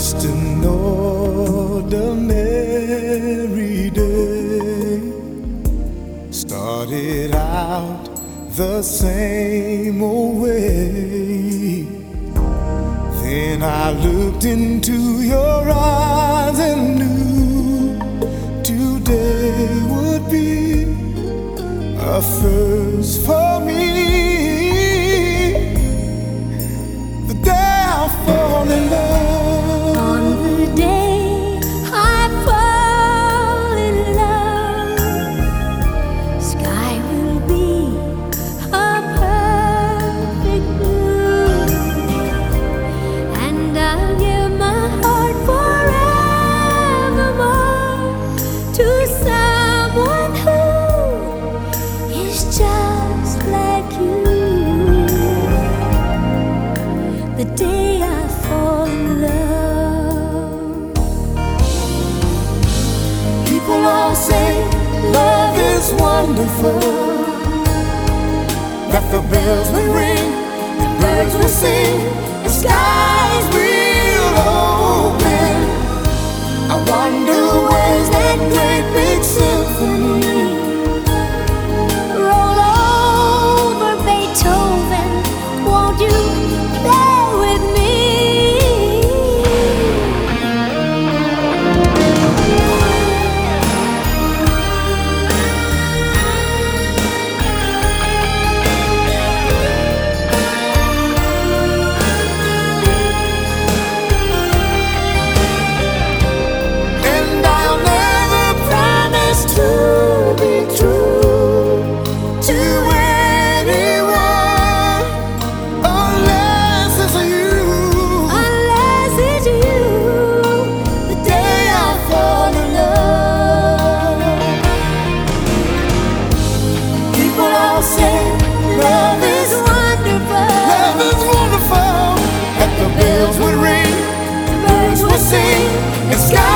Just an ordinary day. Started out the same old way. Then I looked into your eyes and knew today would be a first for me. The day I fall in love. On the day I fall in love, sky will be a perfect blue, and I'll give my heart forevermore to someone who is just like you. The day I fall in love. People all say love is wonderful, that the bells will ring, the birds will sing, the skies will open. I wonder where's that great big symphony? Roll over Beethoven, won't you play with me? And I'll never promise to be true to anyone unless it's you. Unless it's you, The day I fall in love. People all say love is wonderful. wonderful, that the bells would ring, the birds would sing, and sky